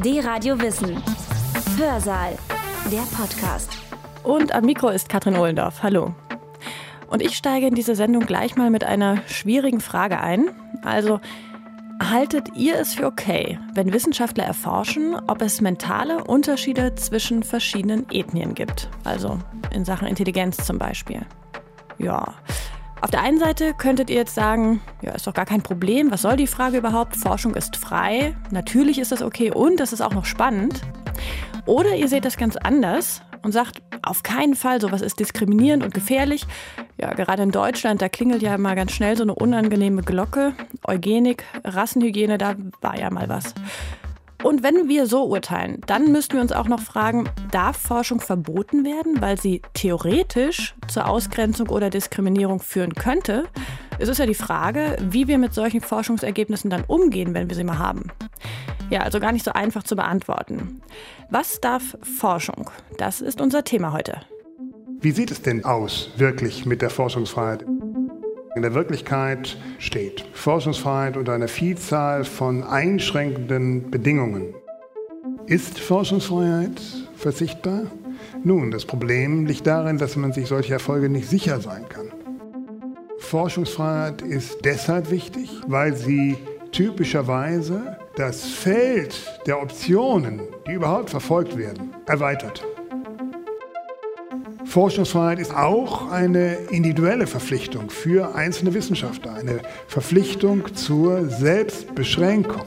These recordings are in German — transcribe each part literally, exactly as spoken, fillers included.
D-Radio Wissen. Hörsaal. Der Podcast. Und am Mikro ist Katrin Ohlendorf. Hallo. Und ich steige in diese Sendung gleich mal mit einer schwierigen Frage ein. Also, haltet ihr es für okay, wenn Wissenschaftler erforschen, ob es mentale Unterschiede zwischen verschiedenen Ethnien gibt? Also in Sachen Intelligenz zum Beispiel. Ja. Auf der einen Seite könntet ihr jetzt sagen, ja, ist doch gar kein Problem, was soll die Frage überhaupt? Forschung ist frei, natürlich ist das okay und das ist auch noch spannend. Oder ihr seht das ganz anders und sagt, auf keinen Fall, sowas ist diskriminierend und gefährlich. Ja, gerade in Deutschland, da klingelt ja mal ganz schnell so eine unangenehme Glocke. Eugenik, Rassenhygiene, da war ja mal was. Und wenn wir so urteilen, dann müssten wir uns auch noch fragen, darf Forschung verboten werden, weil sie theoretisch zur Ausgrenzung oder Diskriminierung führen könnte? Es ist ja die Frage, wie wir mit solchen Forschungsergebnissen dann umgehen, wenn wir sie mal haben. Ja, also gar nicht so einfach zu beantworten. Was darf Forschung? Das ist unser Thema heute. Wie sieht es denn aus, wirklich mit der Forschungsfreiheit? In der Wirklichkeit steht Forschungsfreiheit unter einer Vielzahl von einschränkenden Bedingungen. Ist Forschungsfreiheit verzichtbar? Nun, das Problem liegt darin, dass man sich solcher Erfolge nicht sicher sein kann. Forschungsfreiheit ist deshalb wichtig, weil sie typischerweise das Feld der Optionen, die überhaupt verfolgt werden, erweitert. Forschungsfreiheit ist auch eine individuelle Verpflichtung für einzelne Wissenschaftler, eine Verpflichtung zur Selbstbeschränkung.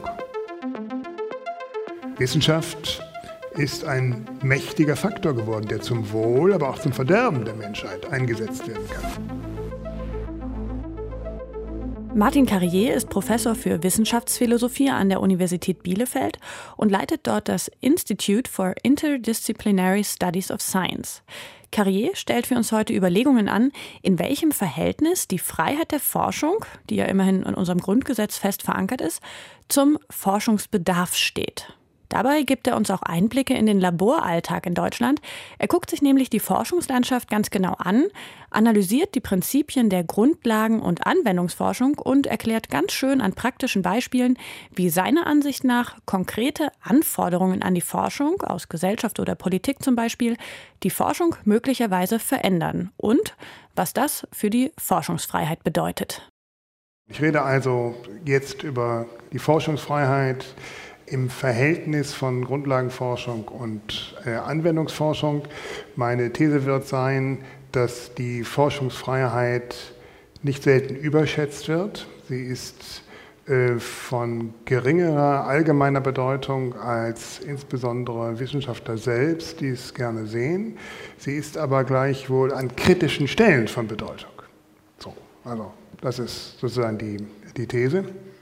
Wissenschaft ist ein mächtiger Faktor geworden, der zum Wohl, aber auch zum Verderben der Menschheit eingesetzt werden kann. Martin Carrier ist Professor für Wissenschaftsphilosophie an der Universität Bielefeld und leitet dort das Institute for Interdisciplinary Studies of Science. Carrier stellt für uns heute Überlegungen an, in welchem Verhältnis die Freiheit der Forschung, die ja immerhin in unserem Grundgesetz fest verankert ist, zum Forschungsbedarf steht. Dabei gibt er uns auch Einblicke in den Laboralltag in Deutschland. Er guckt sich nämlich die Forschungslandschaft ganz genau an, analysiert die Prinzipien der Grundlagen- und Anwendungsforschung und erklärt ganz schön an praktischen Beispielen, wie seiner Ansicht nach konkrete Anforderungen an die Forschung, aus Gesellschaft oder Politik zum Beispiel, die Forschung möglicherweise verändern und was das für die Forschungsfreiheit bedeutet. Ich rede also jetzt über die Forschungsfreiheit im Verhältnis von Grundlagenforschung und äh, Anwendungsforschung. Meine These wird sein, dass die Forschungsfreiheit nicht selten überschätzt wird. Sie ist äh, von geringerer allgemeiner Bedeutung als insbesondere Wissenschaftler selbst, die es gerne sehen. Sie ist aber gleichwohl an kritischen Stellen von Bedeutung. So, also das ist sozusagen die, die These.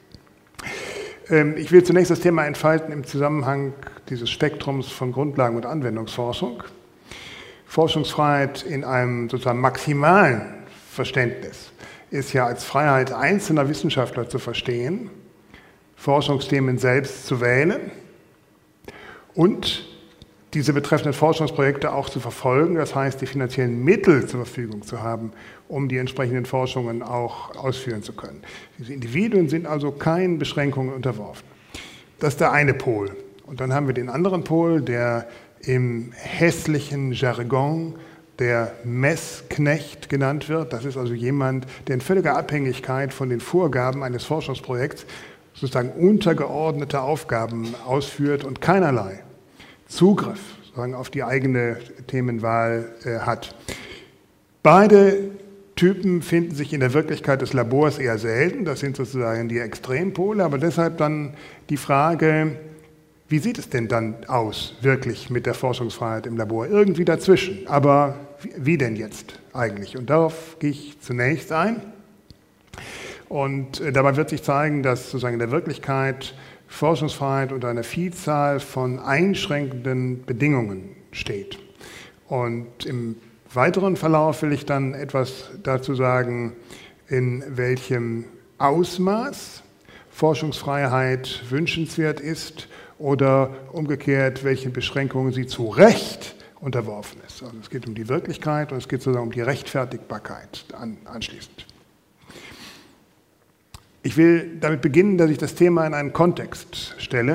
Ich will zunächst das Thema entfalten im Zusammenhang dieses Spektrums von Grundlagen- und Anwendungsforschung. Forschungsfreiheit in einem sozusagen maximalen Verständnis ist ja als Freiheit einzelner Wissenschaftler zu verstehen, Forschungsthemen selbst zu wählen und diese betreffenden Forschungsprojekte auch zu verfolgen, das heißt, die finanziellen Mittel zur Verfügung zu haben, um die entsprechenden Forschungen auch ausführen zu können. Diese Individuen sind also keinen Beschränkungen unterworfen. Das ist der eine Pol. Und dann haben wir den anderen Pol, der im hässlichen Jargon der Messknecht genannt wird. Das ist also jemand, der in völliger Abhängigkeit von den Vorgaben eines Forschungsprojekts sozusagen untergeordnete Aufgaben ausführt und keinerlei Zugriff sozusagen auf die eigene Themenwahl äh, hat. Beide Typen finden sich in der Wirklichkeit des Labors eher selten. Das sind sozusagen die Extrempole, aber deshalb dann die Frage, wie sieht es denn dann aus, wirklich mit der Forschungsfreiheit im Labor? Irgendwie dazwischen, aber wie, wie denn jetzt eigentlich? Und darauf gehe ich zunächst ein. Und äh, dabei wird sich zeigen, dass sozusagen in der Wirklichkeit Forschungsfreiheit unter einer Vielzahl von einschränkenden Bedingungen steht. Und im weiteren Verlauf will ich dann etwas dazu sagen, in welchem Ausmaß Forschungsfreiheit wünschenswert ist oder umgekehrt, welchen Beschränkungen sie zu Recht unterworfen ist. Also es geht um die Wirklichkeit und es geht sozusagen um die Rechtfertigbarkeit anschließend. Ich will damit beginnen, dass ich das Thema in einen Kontext stelle,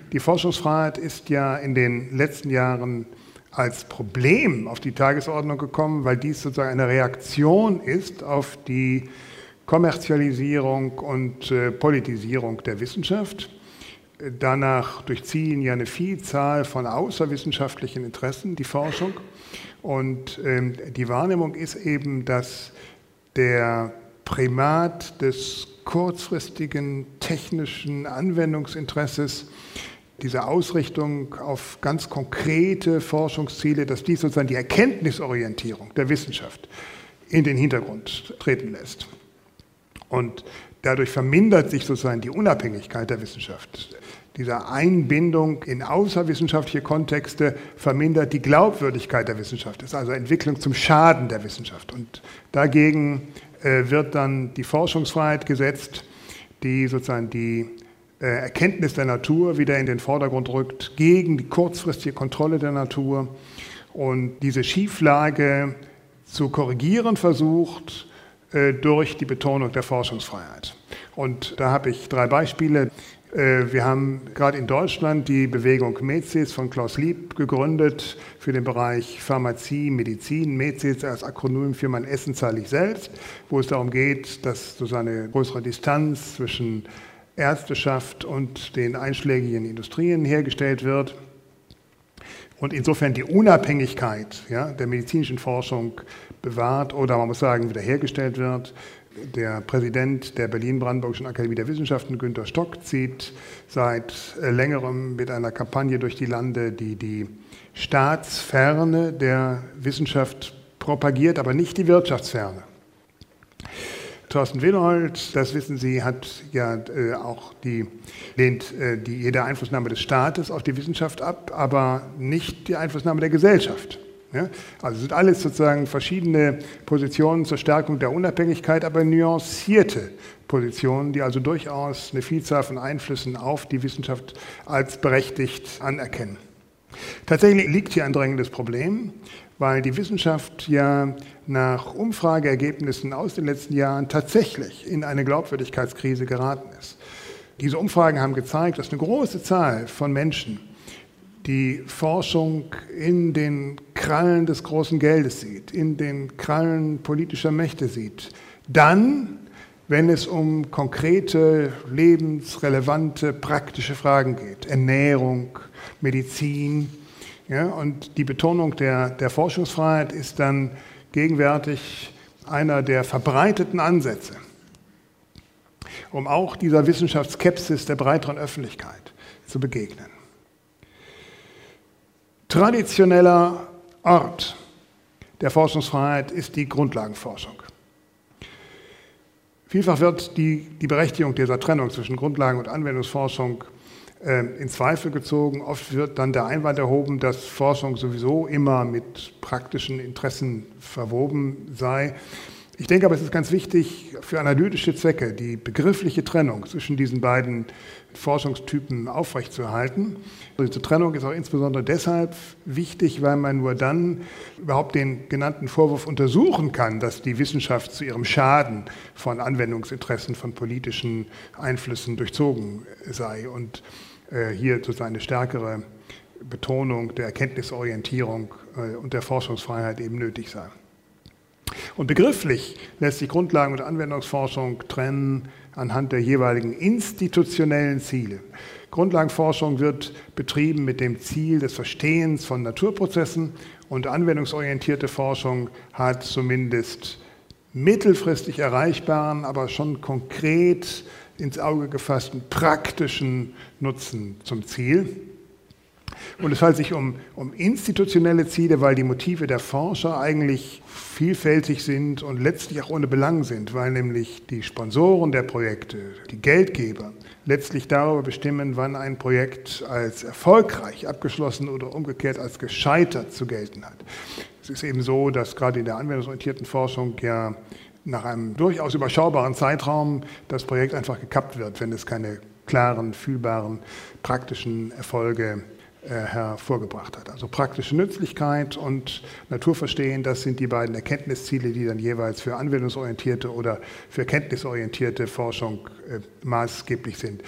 Die Forschungsfreiheit ist ja in den letzten Jahren als Problem auf die Tagesordnung gekommen, weil dies sozusagen eine Reaktion ist auf die Kommerzialisierung und äh, Politisierung der Wissenschaft. Danach durchziehen ja eine Vielzahl von außerwissenschaftlichen Interessen die Forschung. Und ähm, die Wahrnehmung ist eben, dass der Primat des kurzfristigen technischen Anwendungsinteresses, diese Ausrichtung auf ganz konkrete Forschungsziele, dass dies sozusagen die Erkenntnisorientierung der Wissenschaft in den Hintergrund treten lässt. Und dadurch vermindert sich sozusagen die Unabhängigkeit der Wissenschaft. Diese Einbindung in außerwissenschaftliche Kontexte vermindert die Glaubwürdigkeit der Wissenschaft. Das ist also Entwicklung zum Schaden der Wissenschaft. Und dagegen äh, wird dann die Forschungsfreiheit gesetzt, die sozusagen die äh, Erkenntnis der Natur wieder in den Vordergrund rückt, gegen die kurzfristige Kontrolle der Natur und diese Schieflage zu korrigieren versucht äh, durch die Betonung der Forschungsfreiheit. Und da habe ich drei Beispiele. Wir haben gerade in Deutschland die Bewegung MECIS von Klaus Lieb gegründet für den Bereich Pharmazie, Medizin. MECIS als Akronym für mein Essen zahle ich selbst, wo es darum geht, dass so eine größere Distanz zwischen Ärzteschaft und den einschlägigen Industrien hergestellt wird. Und insofern die Unabhängigkeit, ja, der medizinischen Forschung bewahrt oder man muss sagen wiederhergestellt wird. Der Präsident der Berlin-Brandenburgischen Akademie der Wissenschaften, Günter Stock, zieht seit längerem mit einer Kampagne durch die Lande, die die Staatsferne der Wissenschaft propagiert, aber nicht die Wirtschaftsferne. Thorsten Winold, das wissen Sie, hat ja äh, auch die, lehnt äh, die, jede Einflussnahme des Staates auf die Wissenschaft ab, aber nicht die Einflussnahme der Gesellschaft. Ja? Also es sind alles sozusagen verschiedene Positionen zur Stärkung der Unabhängigkeit, aber nuancierte Positionen, die also durchaus eine Vielzahl von Einflüssen auf die Wissenschaft als berechtigt anerkennen. Tatsächlich liegt hier ein drängendes Problem, weil die Wissenschaft ja nach Umfrageergebnissen aus den letzten Jahren tatsächlich in eine Glaubwürdigkeitskrise geraten ist. Diese Umfragen haben gezeigt, dass eine große Zahl von Menschen die Forschung in den Krallen des großen Geldes sieht, in den Krallen politischer Mächte sieht. Dann, wenn es um konkrete, lebensrelevante, praktische Fragen geht, Ernährung, Medizin, ja, und die Betonung der, der Forschungsfreiheit ist dann gegenwärtig einer der verbreiteten Ansätze, um auch dieser Wissenschaftsskepsis der breiteren Öffentlichkeit zu begegnen. Traditioneller Ort der Forschungsfreiheit ist die Grundlagenforschung. Vielfach wird die, die Berechtigung dieser Trennung zwischen Grundlagen- und Anwendungsforschung äh, in Zweifel gezogen. Oft wird dann der Einwand erhoben, dass Forschung sowieso immer mit praktischen Interessen verwoben sei. Ich denke aber, es ist ganz wichtig für analytische Zwecke, die begriffliche Trennung zwischen diesen beiden Forschungstypen aufrechtzuerhalten. Diese Trennung ist auch insbesondere deshalb wichtig, weil man nur dann überhaupt den genannten Vorwurf untersuchen kann, dass die Wissenschaft zu ihrem Schaden von Anwendungsinteressen, von politischen Einflüssen durchzogen sei und äh, hier sozusagen eine stärkere Betonung der Erkenntnisorientierung äh, und der Forschungsfreiheit eben nötig sei. Und begrifflich lässt sich Grundlagen- und Anwendungsforschung trennen anhand der jeweiligen institutionellen Ziele. Grundlagenforschung wird betrieben mit dem Ziel des Verstehens von Naturprozessen und anwendungsorientierte Forschung hat zumindest mittelfristig erreichbaren, aber schon konkret ins Auge gefassten praktischen Nutzen zum Ziel. Und es handelt sich um, um institutionelle Ziele, weil die Motive der Forscher eigentlich vielfältig sind und letztlich auch ohne Belang sind, weil nämlich die Sponsoren der Projekte, die Geldgeber, letztlich darüber bestimmen, wann ein Projekt als erfolgreich abgeschlossen oder umgekehrt als gescheitert zu gelten hat. Es ist eben so, dass gerade in der anwendungsorientierten Forschung ja nach einem durchaus überschaubaren Zeitraum das Projekt einfach gekappt wird, wenn es keine klaren, fühlbaren, praktischen Erfolge hervorgebracht hat. Also praktische Nützlichkeit und Naturverstehen, das sind die beiden Erkenntnisziele, die dann jeweils für anwendungsorientierte oder für kenntnisorientierte Forschung äh, maßgeblich sind.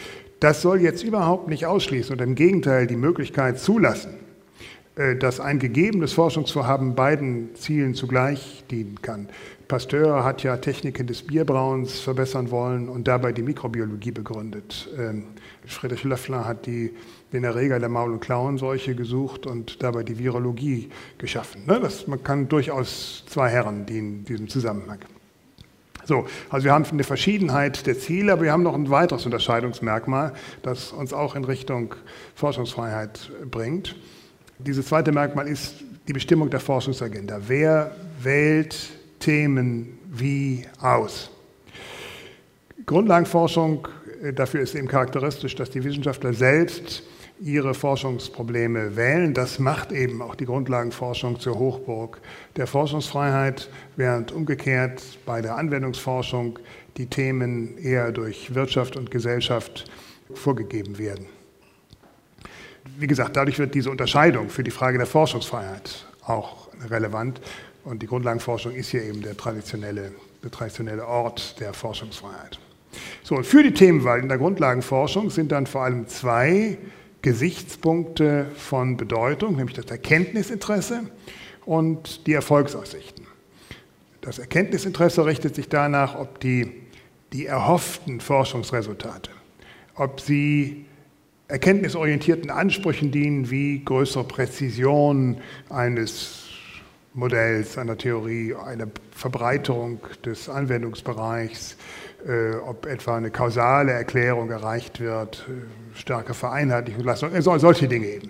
Das soll jetzt überhaupt nicht ausschließen und im Gegenteil die Möglichkeit zulassen, dass ein gegebenes Forschungsvorhaben beiden Zielen zugleich dienen kann. Pasteur hat ja Techniken des Bierbrauens verbessern wollen und dabei die Mikrobiologie begründet. Friedrich Löffler hat die, den Erreger der Maul- und Klauenseuche gesucht und dabei die Virologie geschaffen. Das, man kann durchaus zwei Herren dienen in diesem Zusammenhang. So, also wir haben eine Verschiedenheit der Ziele, aber wir haben noch ein weiteres Unterscheidungsmerkmal, das uns auch in Richtung Forschungsfreiheit bringt. Dieses zweite Merkmal ist die Bestimmung der Forschungsagenda. Wer wählt Themen wie aus? Grundlagenforschung, dafür ist eben charakteristisch, dass die Wissenschaftler selbst ihre Forschungsprobleme wählen. Das macht eben auch die Grundlagenforschung zur Hochburg der Forschungsfreiheit, während umgekehrt bei der Anwendungsforschung die Themen eher durch Wirtschaft und Gesellschaft vorgegeben werden. Wie gesagt, dadurch wird diese Unterscheidung für die Frage der Forschungsfreiheit auch relevant. Und die Grundlagenforschung ist hier eben der traditionelle, der traditionelle Ort der Forschungsfreiheit. So, und für die Themenwahl in der Grundlagenforschung sind dann vor allem zwei Gesichtspunkte von Bedeutung, nämlich das Erkenntnisinteresse und die Erfolgsaussichten. Das Erkenntnisinteresse richtet sich danach, ob die, die erhofften Forschungsresultate, ob sie erkenntnisorientierten Ansprüchen dienen, wie größere Präzision eines Modells, einer Theorie, eine Verbreiterung des Anwendungsbereichs, äh, ob etwa eine kausale Erklärung erreicht wird, äh, starke Vereinheitlichung, äh, solche Dinge eben.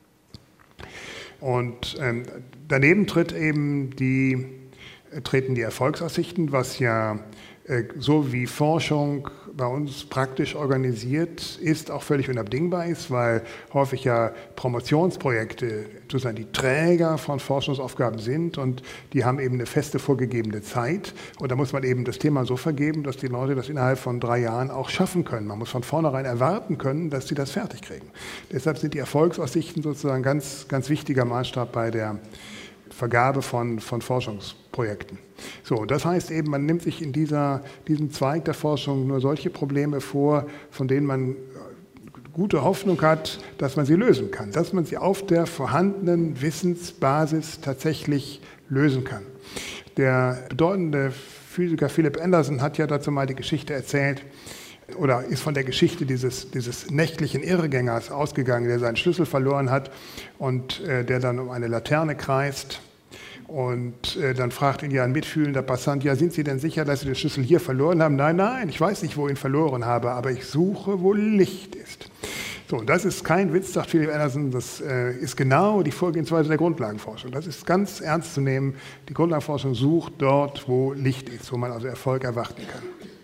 Und ähm, daneben tritt eben die, äh, treten die Erfolgsaussichten, was ja äh, so wie Forschung bei uns praktisch organisiert ist, auch völlig unabdingbar ist, weil häufig ja Promotionsprojekte sozusagen die Träger von Forschungsaufgaben sind und die haben eben eine feste vorgegebene Zeit und da muss man eben das Thema so vergeben, dass die Leute das innerhalb von drei Jahren auch schaffen können. Man muss von vornherein erwarten können, dass sie das fertig kriegen. Deshalb sind die Erfolgsaussichten sozusagen ganz, ganz wichtiger Maßstab bei der Vergabe von, von Forschungsprojekten. So, das heißt eben, man nimmt sich in dieser, diesem Zweig der Forschung nur solche Probleme vor, von denen man gute Hoffnung hat, dass man sie lösen kann, dass man sie auf der vorhandenen Wissensbasis tatsächlich lösen kann. Der bedeutende Physiker Philip Anderson hat ja dazu mal die Geschichte erzählt, oder ist von der Geschichte dieses, dieses nächtlichen Irrgängers ausgegangen, der seinen Schlüssel verloren hat und äh, der dann um eine Laterne kreist. Und äh, dann fragt ihn ja ein mitfühlender Passant, ja, sind Sie denn sicher, dass Sie den Schlüssel hier verloren haben? Nein, nein, ich weiß nicht, wo ich ihn verloren habe, aber ich suche, wo Licht ist. So, und das ist kein Witz, sagt Philip Anderson, das äh, ist genau die Vorgehensweise der Grundlagenforschung. Das ist ganz ernst zu nehmen. Die Grundlagenforschung sucht dort, wo Licht ist, wo man also Erfolg erwarten kann.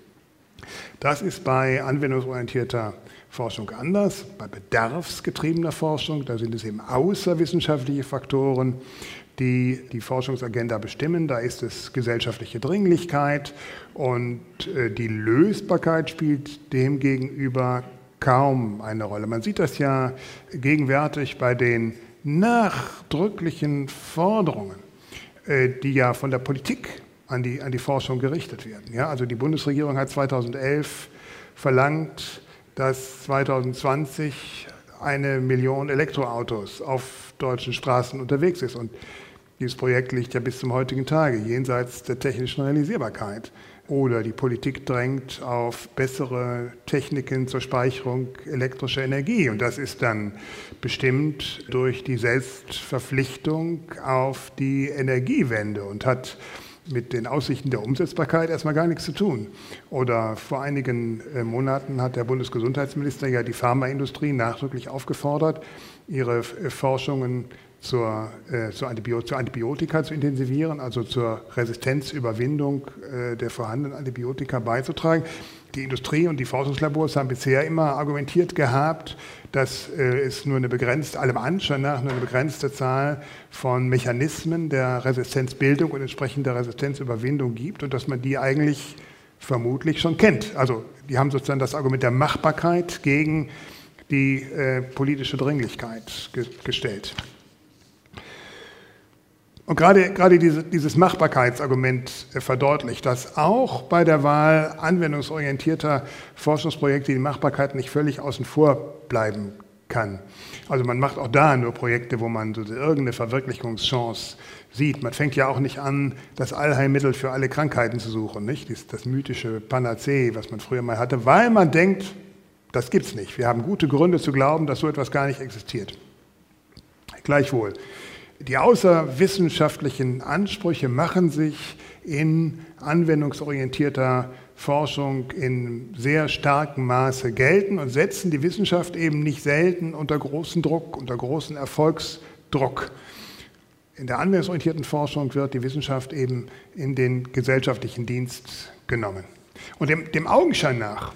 Das ist bei anwendungsorientierter Forschung anders. Bei bedarfsgetriebener Forschung, da sind es eben außerwissenschaftliche Faktoren, die die Forschungsagenda bestimmen. Da ist es gesellschaftliche Dringlichkeit und äh, die Lösbarkeit spielt demgegenüber kaum eine Rolle. Man sieht das ja gegenwärtig bei den nachdrücklichen Forderungen, äh, die ja von der Politik An die, an die Forschung gerichtet werden. Ja, also die Bundesregierung hat zweitausendelf verlangt, dass zweitausendzwanzig eine Million Elektroautos auf deutschen Straßen unterwegs ist. Und dieses Projekt liegt ja bis zum heutigen Tage jenseits der technischen Realisierbarkeit. Oder die Politik drängt auf bessere Techniken zur Speicherung elektrischer Energie. Und das ist dann bestimmt durch die Selbstverpflichtung auf die Energiewende und hat mit den Aussichten der Umsetzbarkeit erstmal gar nichts zu tun. Oder vor einigen äh, Monaten hat der Bundesgesundheitsminister ja die Pharmaindustrie nachdrücklich aufgefordert, ihre äh, Forschungen zur, äh, zur, Antibio- zur Antibiotika zu intensivieren, also zur Resistenzüberwindung äh, der vorhandenen Antibiotika beizutragen. Die Industrie und die Forschungslabors haben bisher immer argumentiert gehabt, dass äh, es nur eine begrenzte, allem Anschein nach nur eine begrenzte Zahl von Mechanismen der Resistenzbildung und entsprechender Resistenzüberwindung gibt und dass man die eigentlich vermutlich schon kennt. Also die haben sozusagen das Argument der Machbarkeit gegen die äh, politische Dringlichkeit ge- gestellt. Und gerade, gerade diese, dieses Machbarkeitsargument verdeutlicht, dass auch bei der Wahl anwendungsorientierter Forschungsprojekte die Machbarkeit nicht völlig außen vor bleiben kann. Also man macht auch da nur Projekte, wo man so irgendeine Verwirklichungschance sieht. Man fängt ja auch nicht an, das Allheilmittel für alle Krankheiten zu suchen, nicht? Das, das mythische Panazee, was man früher mal hatte, weil man denkt, das gibt's nicht. Wir haben gute Gründe zu glauben, dass so etwas gar nicht existiert. Gleichwohl. Die außerwissenschaftlichen Ansprüche machen sich in anwendungsorientierter Forschung in sehr starkem Maße geltend und setzen die Wissenschaft eben nicht selten unter großen Druck, unter großen Erfolgsdruck. In der anwendungsorientierten Forschung wird die Wissenschaft eben in den gesellschaftlichen Dienst genommen. Und dem, dem Augenschein nach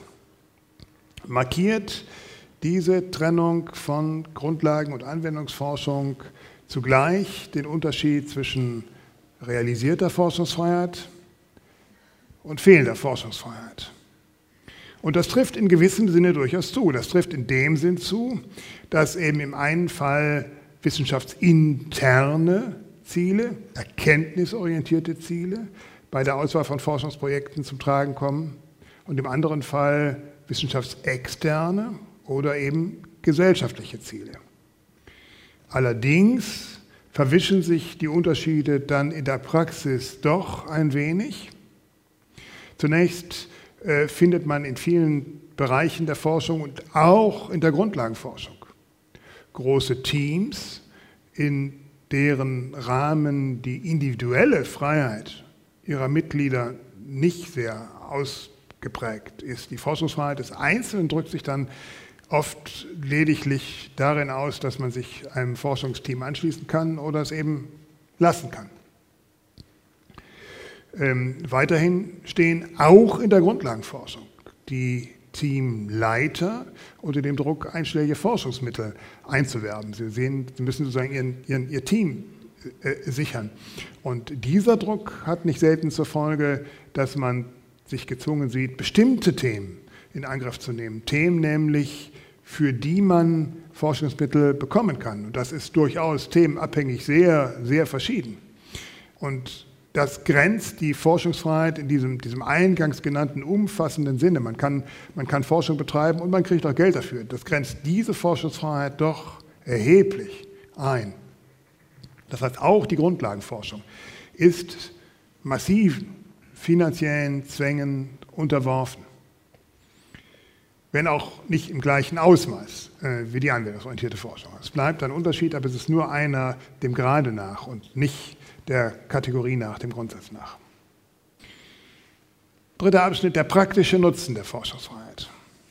markiert diese Trennung von Grundlagen- und Anwendungsforschung zugleich den Unterschied zwischen realisierter Forschungsfreiheit und fehlender Forschungsfreiheit. Und das trifft in gewissem Sinne durchaus zu. Das trifft in dem Sinn zu, dass eben im einen Fall wissenschaftsinterne Ziele, erkenntnisorientierte Ziele bei der Auswahl von Forschungsprojekten zum Tragen kommen und im anderen Fall wissenschaftsexterne oder eben gesellschaftliche Ziele. Allerdings verwischen sich die Unterschiede dann in der Praxis doch ein wenig. Zunächst äh, findet man in vielen Bereichen der Forschung und auch in der Grundlagenforschung große Teams, in deren Rahmen die individuelle Freiheit ihrer Mitglieder nicht sehr ausgeprägt ist. Die Forschungsfreiheit des Einzelnen drückt sich dann oft lediglich darin aus, dass man sich einem Forschungsteam anschließen kann oder es eben lassen kann. Ähm, weiterhin stehen auch in der Grundlagenforschung die Teamleiter unter dem Druck, einschlägige Forschungsmittel einzuwerben. Sie sehen, sie müssen sozusagen ihren, ihren, ihr Team äh, sichern. Und dieser Druck hat nicht selten zur Folge, dass man sich gezwungen sieht, bestimmte Themen in Angriff zu nehmen. Themen nämlich, für die man Forschungsmittel bekommen kann. Und das ist durchaus themenabhängig sehr, sehr verschieden. Und das grenzt die Forschungsfreiheit in diesem, diesem eingangs genannten umfassenden Sinne. Man kann, man kann Forschung betreiben und man kriegt auch Geld dafür. Das grenzt diese Forschungsfreiheit doch erheblich ein. Das heißt, auch die Grundlagenforschung ist massiven finanziellen Zwängen unterworfen. Wenn auch nicht im gleichen Ausmaß äh, wie die anwendungsorientierte Forschung. Es bleibt ein Unterschied, aber es ist nur einer dem Grade nach und nicht der Kategorie nach, dem Grundsatz nach. Dritter Abschnitt, der praktische Nutzen der Forschungsfreiheit.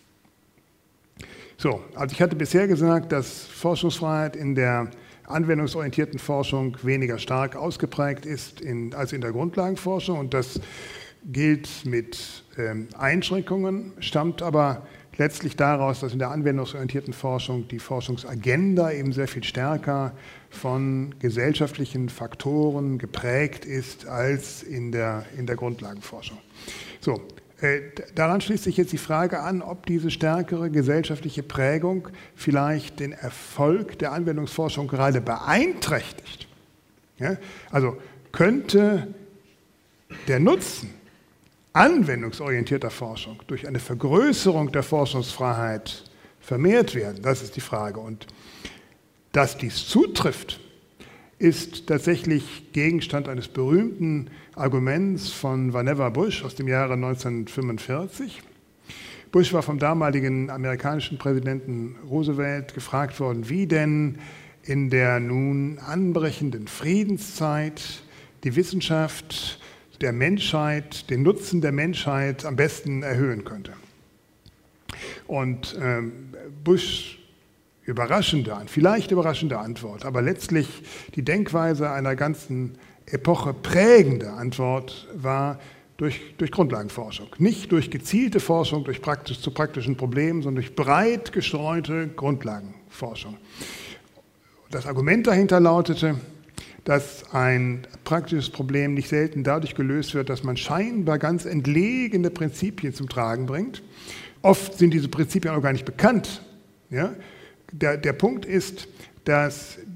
So, also ich hatte bisher gesagt, dass Forschungsfreiheit in der anwendungsorientierten Forschung weniger stark ausgeprägt ist in, als in der Grundlagenforschung und das gilt mit ähm, Einschränkungen, stammt aber letztlich daraus, dass in der anwendungsorientierten Forschung die Forschungsagenda eben sehr viel stärker von gesellschaftlichen Faktoren geprägt ist als in der, in der Grundlagenforschung. So, äh, daran schließt sich jetzt die Frage an, ob diese stärkere gesellschaftliche Prägung vielleicht den Erfolg der Anwendungsforschung gerade beeinträchtigt. Ja? Also könnte der Nutzen anwendungsorientierter Forschung durch eine Vergrößerung der Forschungsfreiheit vermehrt werden? Das ist die Frage. Und dass dies zutrifft, ist tatsächlich Gegenstand eines berühmten Arguments von Vannevar Bush aus dem Jahre neunzehnhundertfünfundvierzig. Bush war vom damaligen amerikanischen Präsidenten Roosevelt gefragt worden, wie denn in der nun anbrechenden Friedenszeit die Wissenschaft der Menschheit, den Nutzen der Menschheit am besten erhöhen könnte. Und ähm, Bush überraschende, vielleicht überraschende Antwort, aber letztlich die Denkweise einer ganzen Epoche prägende Antwort war durch, durch Grundlagenforschung. Nicht durch gezielte Forschung, durch praktisch, zu praktischen Problemen, sondern durch breit gestreute Grundlagenforschung. Das Argument dahinter lautete, dass ein praktisches Problem nicht selten dadurch gelöst wird, dass man scheinbar ganz entlegene Prinzipien zum Tragen bringt. Oft sind diese Prinzipien auch gar nicht bekannt. Ja? Der, der Punkt ist, dass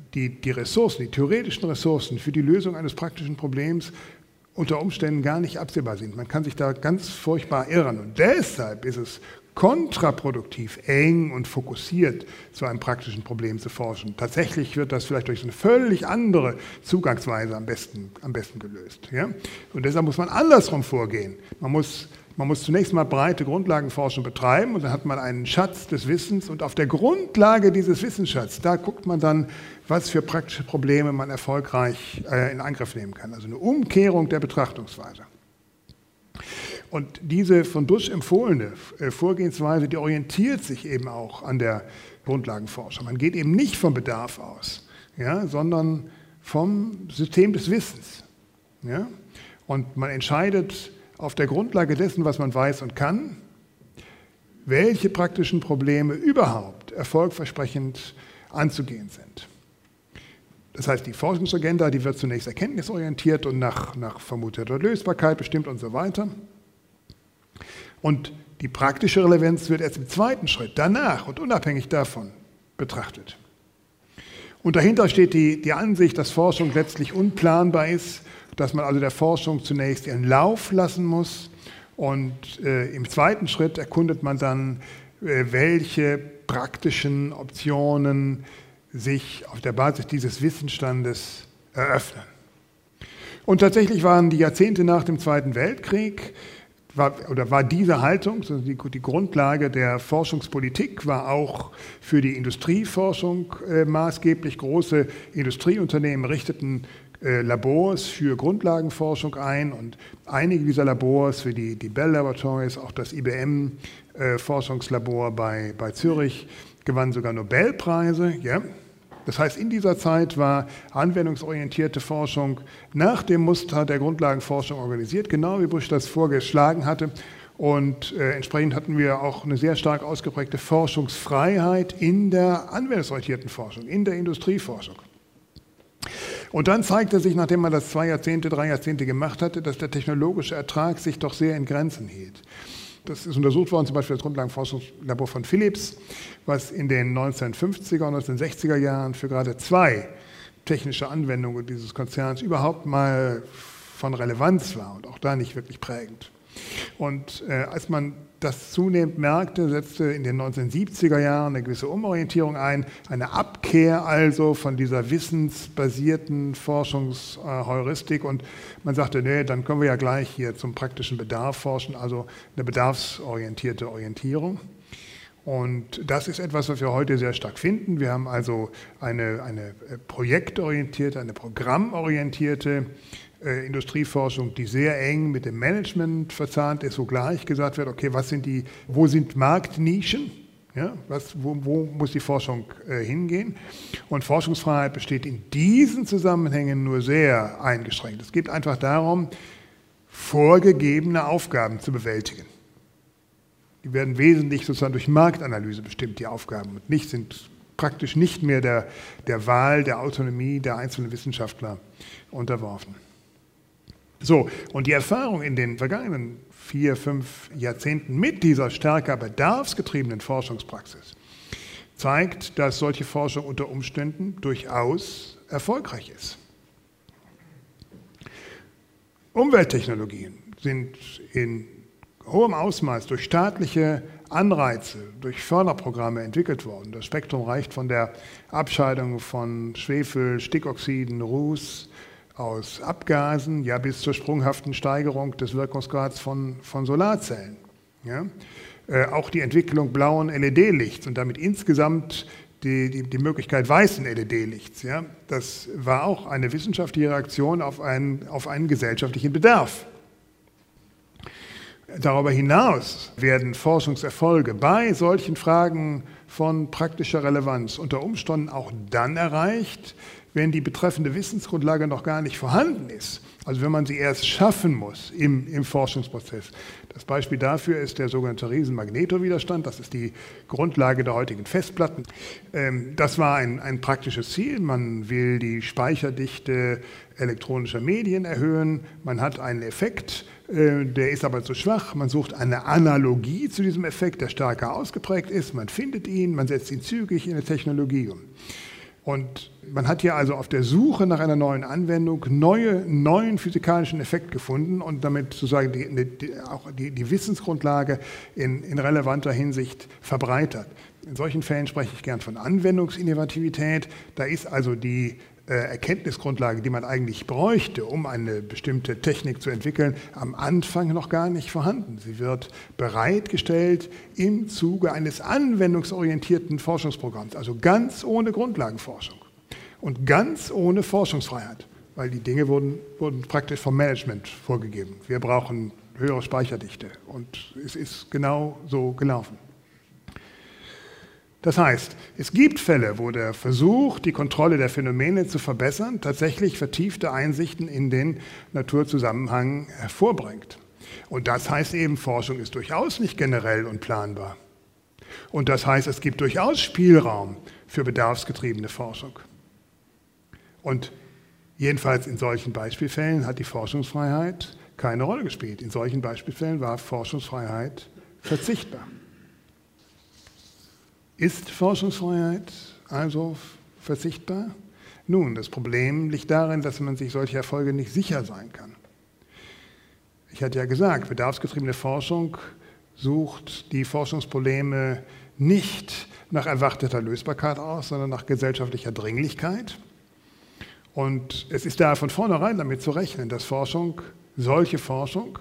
die, die Ressourcen, die theoretischen Ressourcen für die Lösung eines praktischen Problems unter Umständen gar nicht absehbar sind. Man kann sich da ganz furchtbar irren. Und deshalb ist es kontraproduktiv, eng und fokussiert zu einem praktischen Problem zu forschen. Tatsächlich wird das vielleicht durch eine völlig andere Zugangsweise am besten, am besten gelöst. Ja? Und deshalb muss man andersrum vorgehen. Man muss, man muss zunächst mal breite Grundlagenforschung betreiben und dann hat man einen Schatz des Wissens und auf der Grundlage dieses Wissensschatzes, da guckt man dann, was für praktische Probleme man erfolgreich äh, in Angriff nehmen kann. Also eine Umkehrung der Betrachtungsweise. Und diese von Bush empfohlene Vorgehensweise, die orientiert sich eben auch an der Grundlagenforschung. Man geht eben nicht vom Bedarf aus, ja, sondern vom System des Wissens. Ja? Und man entscheidet auf der Grundlage dessen, was man weiß und kann, welche praktischen Probleme überhaupt erfolgversprechend anzugehen sind. Das heißt, die Forschungsagenda, die wird zunächst erkenntnisorientiert und nach, nach vermuteter Lösbarkeit bestimmt und so weiter. Und die praktische Relevanz wird erst im zweiten Schritt, danach und unabhängig davon betrachtet. Und dahinter steht die, die Ansicht, dass Forschung letztlich unplanbar ist, dass man also der Forschung zunächst ihren Lauf lassen muss. Und äh, im zweiten Schritt erkundet man dann, äh, welche praktischen Optionen sich auf der Basis dieses Wissensstandes eröffnen. Und tatsächlich waren die Jahrzehnte nach dem Zweiten Weltkrieg, war, oder war diese Haltung, also die, die Grundlage der Forschungspolitik, war auch für die Industrieforschung äh, maßgeblich. Große Industrieunternehmen richteten äh, Labors für Grundlagenforschung ein und einige dieser Labors, wie die, die Bell Laboratories, auch das I B M-Forschungslabor äh, bei, bei Zürich, gewann sogar Nobelpreise. Ja. Das heißt, in dieser Zeit war anwendungsorientierte Forschung nach dem Muster der Grundlagenforschung organisiert, genau wie Bush das vorgeschlagen hatte. Und äh, entsprechend hatten wir auch eine sehr stark ausgeprägte Forschungsfreiheit in der anwendungsorientierten Forschung, in der Industrieforschung. Und dann zeigte sich, nachdem man das zwei Jahrzehnte, drei Jahrzehnte gemacht hatte, dass der technologische Ertrag sich doch sehr in Grenzen hielt. Das ist untersucht worden, zum Beispiel das Grundlagenforschungslabor von Philips, was in den neunzehnhundertfünfziger und neunzehnhundertsechziger Jahren für gerade zwei technische Anwendungen dieses Konzerns überhaupt mal von Relevanz war und auch da nicht wirklich prägend. Und äh, als man das zunehmend merkte, setzte in den neunzehnhundertsiebziger Jahren eine gewisse Umorientierung ein, eine Abkehr also von dieser wissensbasierten Forschungsheuristik und man sagte, nee, dann können wir ja gleich hier zum praktischen Bedarf forschen, also eine bedarfsorientierte Orientierung. Und das ist etwas, was wir heute sehr stark finden. Wir haben also eine, eine projektorientierte, eine programmorientierte Äh, Industrieforschung, die sehr eng mit dem Management verzahnt ist, wo gleich gesagt wird, okay, was sind die, wo sind Marktnischen, ja, was, wo, wo muss die Forschung äh, hingehen? Und Forschungsfreiheit besteht in diesen Zusammenhängen nur sehr eingeschränkt. Es geht einfach darum, vorgegebene Aufgaben zu bewältigen. Die werden wesentlich sozusagen durch Marktanalyse bestimmt, die Aufgaben, und nicht, sind praktisch nicht mehr der, der Wahl, der Autonomie der einzelnen Wissenschaftler unterworfen. So, und die Erfahrung in den vergangenen vier, fünf Jahrzehnten mit dieser stärker bedarfsgetriebenen Forschungspraxis zeigt, dass solche Forschung unter Umständen durchaus erfolgreich ist. Umwelttechnologien sind in hohem Ausmaß durch staatliche Anreize, durch Förderprogramme entwickelt worden. Das Spektrum reicht von der Abscheidung von Schwefel, Stickoxiden, Ruß, aus Abgasen, ja bis zur sprunghaften Steigerung des Wirkungsgrads von, von Solarzellen. Ja? Äh, auch die Entwicklung blauen L E D-Lichts und damit insgesamt die, die, die Möglichkeit weißen L E D-Lichts. Ja? Das war auch eine wissenschaftliche Reaktion auf einen, auf einen gesellschaftlichen Bedarf. Darüber hinaus werden Forschungserfolge bei solchen Fragen von praktischer Relevanz unter Umständen auch dann erreicht, wenn die betreffende Wissensgrundlage noch gar nicht vorhanden ist. Also wenn man sie erst schaffen muss im, im Forschungsprozess. Das Beispiel dafür ist der sogenannte Riesenmagnetowiderstand. Das ist die Grundlage der heutigen Festplatten. Das war ein, ein praktisches Ziel. Man will die Speicherdichte elektronischer Medien erhöhen. Man hat einen Effekt, der ist aber zu schwach. Man sucht eine Analogie zu diesem Effekt, der stärker ausgeprägt ist. Man findet ihn, man setzt ihn zügig in eine Technologie um. Und man hat hier also auf der Suche nach einer neuen Anwendung neue, neuen physikalischen Effekt gefunden und damit sozusagen die, die, auch die, die Wissensgrundlage in, in relevanter Hinsicht verbreitert. In solchen Fällen spreche ich gern von Anwendungsinnovativität. Da ist also die äh, Erkenntnisgrundlage, die man eigentlich bräuchte, um eine bestimmte Technik zu entwickeln, am Anfang noch gar nicht vorhanden. Sie wird bereitgestellt im Zuge eines anwendungsorientierten Forschungsprogramms, also ganz ohne Grundlagenforschung und ganz ohne Forschungsfreiheit, weil die Dinge wurden, wurden praktisch vom Management vorgegeben. Wir brauchen höhere Speicherdichte und es ist genau so gelaufen. Das heißt, es gibt Fälle, wo der Versuch, die Kontrolle der Phänomene zu verbessern, tatsächlich vertiefte Einsichten in den Naturzusammenhang hervorbringt. Und das heißt eben, Forschung ist durchaus nicht generell und planbar. Und das heißt, es gibt durchaus Spielraum für bedarfsgetriebene Forschung. Und jedenfalls in solchen Beispielfällen hat die Forschungsfreiheit keine Rolle gespielt. In solchen Beispielfällen war Forschungsfreiheit verzichtbar. Ist Forschungsfreiheit also verzichtbar? Nun, das Problem liegt darin, dass man sich solcher Erfolge nicht sicher sein kann. Ich hatte ja gesagt, bedarfsgetriebene Forschung sucht die Forschungsprobleme nicht nach erwarteter Lösbarkeit aus, sondern nach gesellschaftlicher Dringlichkeit. Und es ist da von vornherein damit zu rechnen, dass Forschung, solche Forschung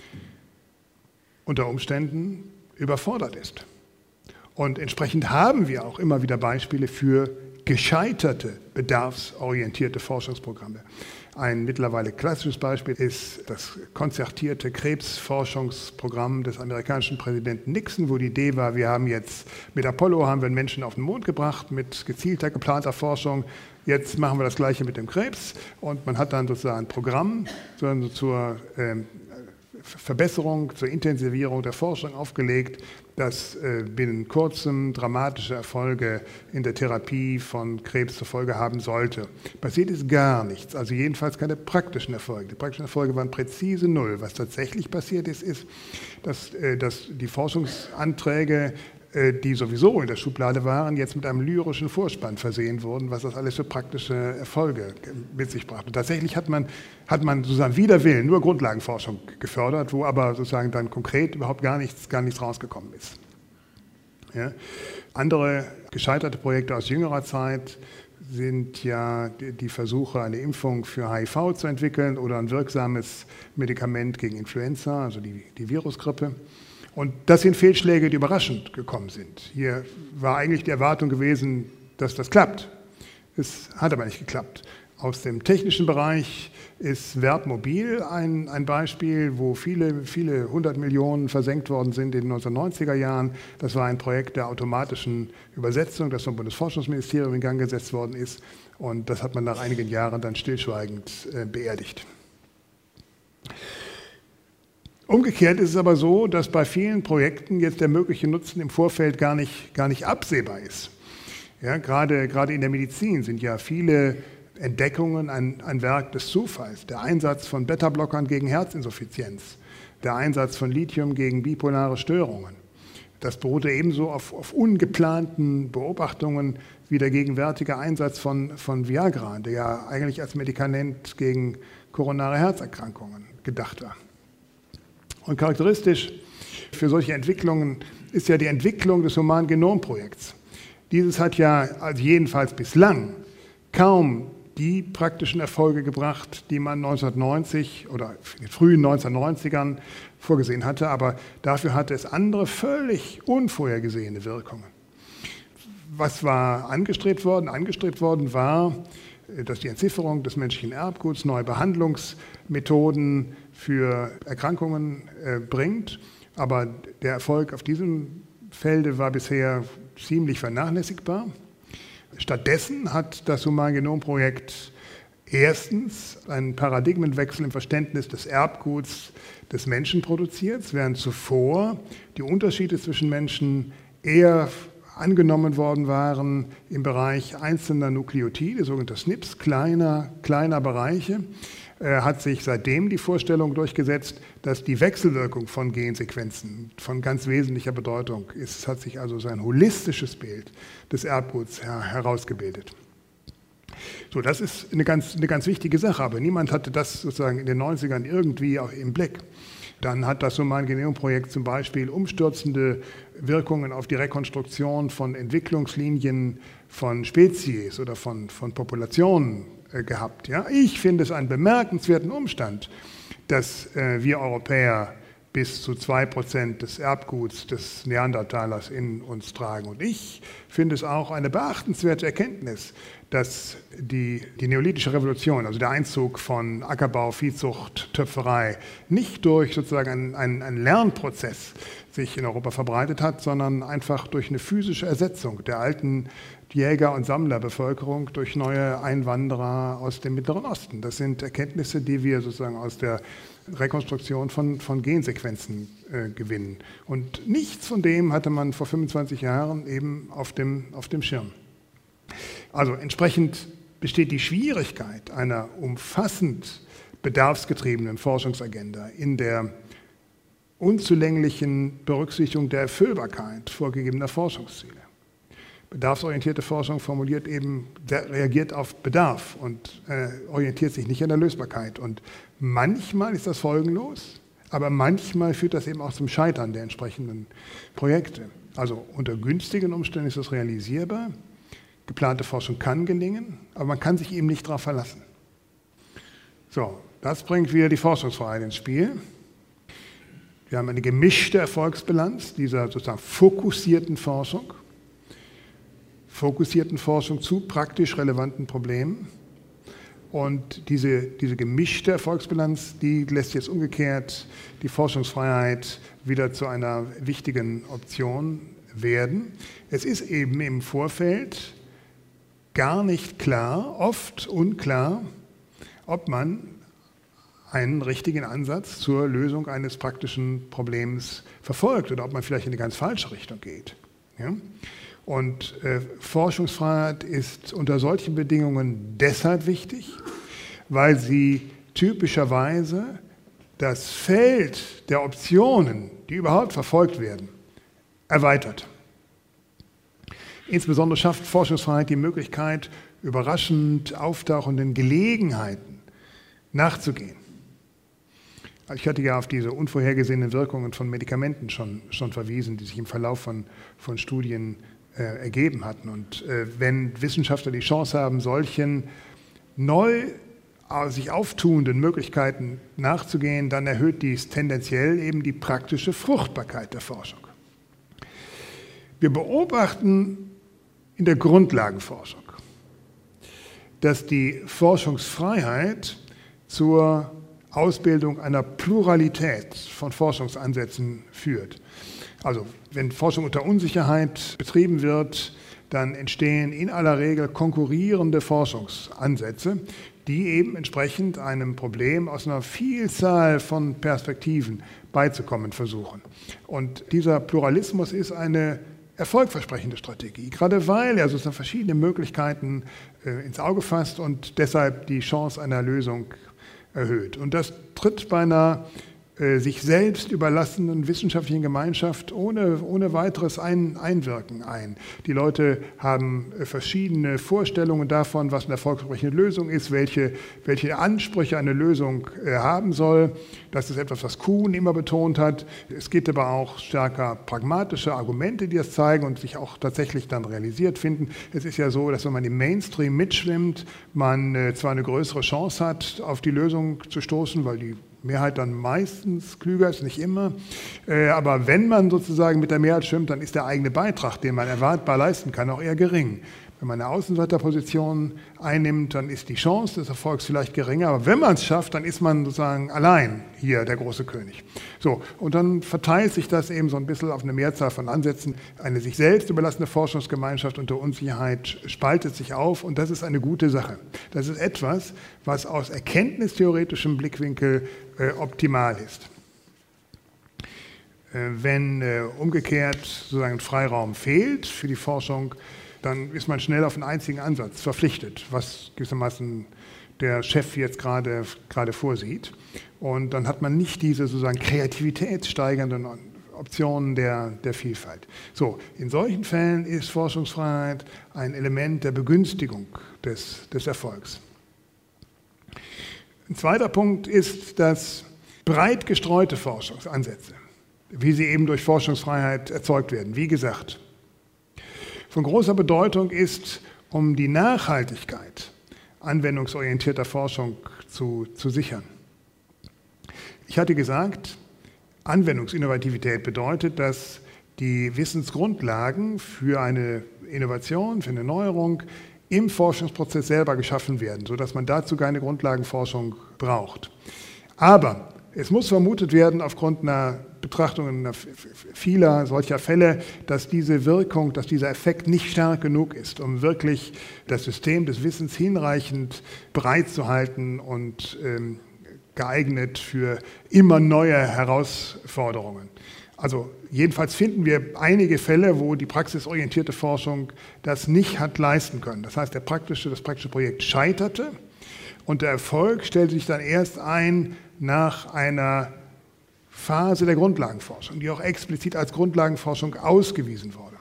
unter Umständen überfordert ist. Und entsprechend haben wir auch immer wieder Beispiele für gescheiterte, bedarfsorientierte Forschungsprogramme. Ein mittlerweile klassisches Beispiel ist das konzertierte Krebsforschungsprogramm des amerikanischen Präsidenten Nixon, wo die Idee war, wir haben jetzt mit Apollo haben wir einen Menschen auf den Mond gebracht, mit gezielter, geplanter Forschung. Jetzt machen wir das Gleiche mit dem Krebs. Und man hat dann sozusagen ein Programm zur ähm, Verbesserung, zur Intensivierung der Forschung aufgelegt, das äh, binnen kurzem dramatische Erfolge in der Therapie von Krebs zur Folge haben sollte. Passiert ist gar nichts, also jedenfalls keine praktischen Erfolge. Die praktischen Erfolge waren präzise null. Was tatsächlich passiert ist, ist, dass, äh, dass die Forschungsanträge, äh, die sowieso in der Schublade waren, jetzt mit einem lyrischen Vorspann versehen wurden, was das alles für praktische Erfolge mit sich brachte. Und tatsächlich hat man, hat man sozusagen wider Willen nur Grundlagenforschung gefördert, wo aber sozusagen dann konkret überhaupt gar nichts, gar nichts rausgekommen ist. Ja. Andere gescheiterte Projekte aus jüngerer Zeit sind ja die Versuche, eine Impfung für H I V zu entwickeln oder ein wirksames Medikament gegen Influenza, also die, die Virusgrippe. Und das sind Fehlschläge, die überraschend gekommen sind. Hier war eigentlich die Erwartung gewesen, dass das klappt. Es hat aber nicht geklappt. Aus dem technischen Bereich ist Verbmobil ein, ein Beispiel, wo viele, viele hundert Millionen versenkt worden sind in den neunzehnhundertneunziger Jahren. Das war ein Projekt der automatischen Übersetzung, das vom Bundesforschungsministerium in Gang gesetzt worden ist. Und das hat man nach einigen Jahren dann stillschweigend äh, beerdigt. Umgekehrt ist es aber so, dass bei vielen Projekten jetzt der mögliche Nutzen im Vorfeld gar nicht, gar nicht absehbar ist. Ja, gerade, gerade in der Medizin sind ja viele Entdeckungen ein, ein Werk des Zufalls. Der Einsatz von Beta-Blockern gegen Herzinsuffizienz, der Einsatz von Lithium gegen bipolare Störungen. Das beruhte ebenso auf, auf ungeplanten Beobachtungen wie der gegenwärtige Einsatz von, von Viagra, der ja eigentlich als Medikament gegen koronare Herzerkrankungen gedacht war. Und charakteristisch für solche Entwicklungen ist ja die Entwicklung des Human Genom-Projekts. Dieses hat ja also jedenfalls bislang kaum die praktischen Erfolge gebracht, die man neunzehnhundertneunzig oder in den frühen neunzehnhundertneunzigern vorgesehen hatte, aber dafür hatte es andere völlig unvorhergesehene Wirkungen. Was war angestrebt worden? Angestrebt worden war, dass die Entzifferung des menschlichen Erbguts neue Behandlungsmethoden für Erkrankungen äh, bringt, aber der Erfolg auf diesem Felde war bisher ziemlich vernachlässigbar. Stattdessen hat das Human Genom-Projekt erstens einen Paradigmenwechsel im Verständnis des Erbguts des Menschen produziert, während zuvor die Unterschiede zwischen Menschen eher angenommen worden waren im Bereich einzelner Nukleotide, sogenannte S N Ps, kleiner, kleiner Bereiche, äh, hat sich seitdem die Vorstellung durchgesetzt, dass die Wechselwirkung von Gensequenzen von ganz wesentlicher Bedeutung ist. Es hat sich also so ein holistisches Bild des Erbguts her herausgebildet. So, das ist eine ganz, eine ganz wichtige Sache, aber niemand hatte das sozusagen in den neunzigern irgendwie auch im Blick. Dann hat das Human-Genome-Projekt zum Beispiel umstürzende Wirkungen auf die Rekonstruktion von Entwicklungslinien von Spezies oder von, von Populationen äh, gehabt. Ja? Ich finde es einen bemerkenswerten Umstand, dass äh, wir Europäer bis zu zwei Prozent des Erbguts des Neandertalers in uns tragen. Und ich finde es auch eine beachtenswerte Erkenntnis, dass die, die neolithische Revolution, also der Einzug von Ackerbau, Viehzucht, Töpferei, nicht durch sozusagen einen, einen, einen Lernprozess sich in Europa verbreitet hat, sondern einfach durch eine physische Ersetzung der alten Jäger- und Sammlerbevölkerung durch neue Einwanderer aus dem Mittleren Osten. Das sind Erkenntnisse, die wir sozusagen aus der Rekonstruktion von, von Gensequenzen äh, gewinnen. Und nichts von dem hatte man vor fünfundzwanzig Jahren eben auf dem, auf dem Schirm. Also entsprechend besteht die Schwierigkeit einer umfassend bedarfsgetriebenen Forschungsagenda in der unzulänglichen Berücksichtigung der Erfüllbarkeit vorgegebener Forschungsziele. Bedarfsorientierte Forschung formuliert eben, reagiert auf Bedarf und äh, orientiert sich nicht an der Lösbarkeit. Und manchmal ist das folgenlos, aber manchmal führt das eben auch zum Scheitern der entsprechenden Projekte. Also unter günstigen Umständen ist das realisierbar. Geplante Forschung kann gelingen, aber man kann sich eben nicht darauf verlassen. So, das bringt wieder die Forschungsfreiheit ins Spiel. Wir haben eine gemischte Erfolgsbilanz dieser sozusagen fokussierten Forschung. fokussierten Forschung zu praktisch relevanten Problemen. Und diese, diese gemischte Erfolgsbilanz, die lässt jetzt umgekehrt die Forschungsfreiheit wieder zu einer wichtigen Option werden. Es ist eben im Vorfeld gar nicht klar, oft unklar, ob man einen richtigen Ansatz zur Lösung eines praktischen Problems verfolgt oder ob man vielleicht in eine ganz falsche Richtung geht. Ja? Und äh, Forschungsfreiheit ist unter solchen Bedingungen deshalb wichtig, weil sie typischerweise das Feld der Optionen, die überhaupt verfolgt werden, erweitert. Insbesondere schafft Forschungsfreiheit die Möglichkeit, überraschend auftauchenden Gelegenheiten nachzugehen. Ich hatte ja auf diese unvorhergesehenen Wirkungen von Medikamenten schon, schon verwiesen, die sich im Verlauf von, von Studien äh, ergeben hatten. Und äh, wenn Wissenschaftler die Chance haben, solchen neu sich auftuenden Möglichkeiten nachzugehen, dann erhöht dies tendenziell eben die praktische Fruchtbarkeit der Forschung. Wir beobachten in der Grundlagenforschung, dass die Forschungsfreiheit zur Ausbildung einer Pluralität von Forschungsansätzen führt. Also wenn Forschung unter Unsicherheit betrieben wird, dann entstehen in aller Regel konkurrierende Forschungsansätze, die eben entsprechend einem Problem aus einer Vielzahl von Perspektiven beizukommen versuchen. Und dieser Pluralismus ist eine erfolgversprechende Strategie, gerade weil er sozusagen verschiedene Möglichkeiten äh, ins Auge fasst und deshalb die Chance einer Lösung erhöht. Und das tritt bei einer äh, sich selbst überlassenen wissenschaftlichen Gemeinschaft ohne, ohne weiteres ein, Einwirken ein. Die Leute haben äh, verschiedene Vorstellungen davon, was eine erfolgsversprechende Lösung ist, welche, welche Ansprüche eine Lösung äh, haben soll. Das ist etwas, was Kuhn immer betont hat. Es gibt aber auch stärker pragmatische Argumente, die das zeigen und sich auch tatsächlich dann realisiert finden. Es ist ja so, dass wenn man im Mainstream mitschwimmt, man äh, zwar eine größere Chance hat, auf die Lösung zu stoßen, weil die Mehrheit dann meistens klüger ist, nicht immer. Äh, aber wenn man sozusagen mit der Mehrheit schwimmt, dann ist der eigene Beitrag, den man erwartbar leisten kann, auch eher gering. Wenn man eine Außenseiterposition einnimmt, dann ist die Chance des Erfolgs vielleicht geringer. Aber wenn man es schafft, dann ist man sozusagen allein hier der große König. So, und dann verteilt sich das eben so ein bisschen auf eine Mehrzahl von Ansätzen. Eine sich selbst überlassene Forschungsgemeinschaft unter Unsicherheit spaltet sich auf und das ist eine gute Sache. Das ist etwas, was aus erkenntnistheoretischem Blickwinkel äh, optimal ist. Äh, wenn äh, umgekehrt sozusagen Freiraum fehlt für die Forschung, dann ist man schnell auf einen einzigen Ansatz verpflichtet, was gewissermaßen der Chef jetzt gerade, gerade vorsieht. Und dann hat man nicht diese sozusagen kreativitätssteigernden Optionen der, der Vielfalt. So, in solchen Fällen ist Forschungsfreiheit ein Element der Begünstigung des, des Erfolgs. Ein zweiter Punkt ist, dass breit gestreute Forschungsansätze, wie sie eben durch Forschungsfreiheit erzeugt werden, wie gesagt, von großer Bedeutung ist, um die Nachhaltigkeit anwendungsorientierter Forschung zu, zu sichern. Ich hatte gesagt, Anwendungsinnovativität bedeutet, dass die Wissensgrundlagen für eine Innovation, für eine Neuerung im Forschungsprozess selber geschaffen werden, sodass man dazu keine Grundlagenforschung braucht. Aber es muss vermutet werden, aufgrund einer Betrachtung vieler solcher Fälle, dass diese Wirkung, dass dieser Effekt nicht stark genug ist, um wirklich das System des Wissens hinreichend breit zu halten und ähm, geeignet für immer neue Herausforderungen. Also jedenfalls finden wir einige Fälle, wo die praxisorientierte Forschung das nicht hat leisten können. Das heißt, der praktische, das praktische Projekt scheiterte und der Erfolg stellte sich dann erst ein nach einer Phase der Grundlagenforschung, die auch explizit als Grundlagenforschung ausgewiesen wurde.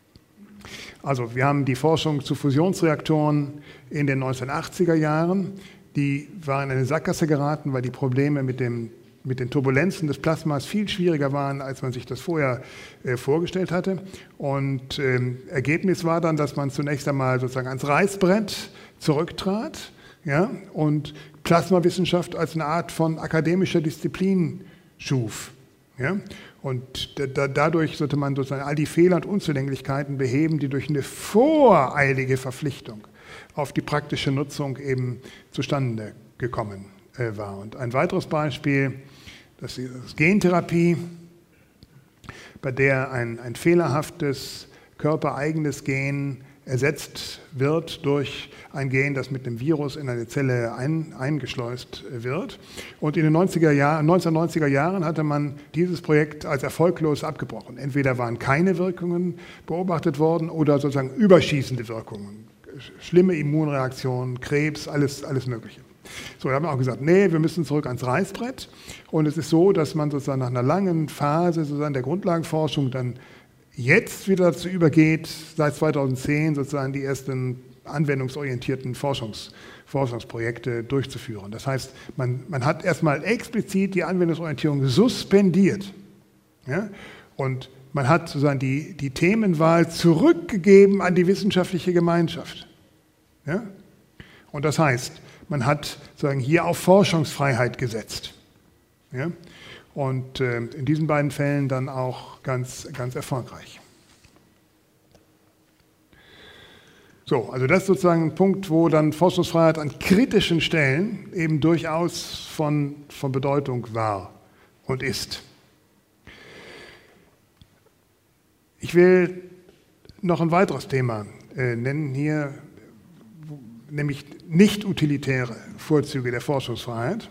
Also wir haben die Forschung zu Fusionsreaktoren in den neunzehnhundertachtziger Jahren. Die waren in eine Sackgasse geraten, weil die Probleme mit, dem, mit den Turbulenzen des Plasmas viel schwieriger waren, als man sich das vorher äh, vorgestellt hatte. Und ähm, Ergebnis war dann, dass man zunächst einmal sozusagen ans Reißbrett zurücktrat, ja, und Plasmawissenschaft als eine Art von akademischer Disziplin schuf. Ja. Und da, dadurch sollte man sozusagen all die Fehler und Unzulänglichkeiten beheben, die durch eine voreilige Verpflichtung auf die praktische Nutzung eben zustande gekommen äh, war. Und ein weiteres Beispiel, das ist Gentherapie, bei der ein, ein fehlerhaftes, körpereigenes Gen ersetzt wird durch ein Gen, das mit einem Virus in eine Zelle ein, eingeschleust wird. Und in den neunziger Jahr, neunzehnhundertneunziger Jahren hatte man dieses Projekt als erfolglos abgebrochen. Entweder waren keine Wirkungen beobachtet worden oder sozusagen überschießende Wirkungen. Schlimme Immunreaktionen, Krebs, alles, alles Mögliche. So, da haben wir auch gesagt, nee, wir müssen zurück ans Reißbrett. Und es ist so, dass man sozusagen nach einer langen Phase sozusagen der Grundlagenforschung dann jetzt wieder dazu übergeht, seit zweitausendzehn sozusagen die ersten anwendungsorientierten Forschungs, Forschungsprojekte durchzuführen. Das heißt, man, man hat erstmal explizit die Anwendungsorientierung suspendiert. Ja? Und man hat sozusagen die, die Themenwahl zurückgegeben an die wissenschaftliche Gemeinschaft. Ja? Und das heißt, man hat sozusagen hier auf Forschungsfreiheit gesetzt. Ja? Und äh, in diesen beiden Fällen dann auch ganz, ganz erfolgreich. So, also das ist sozusagen ein Punkt, wo dann Forschungsfreiheit an kritischen Stellen eben durchaus von, von Bedeutung war und ist. Ich will noch ein weiteres Thema äh, nennen hier, nämlich nicht utilitäre Vorzüge der Forschungsfreiheit.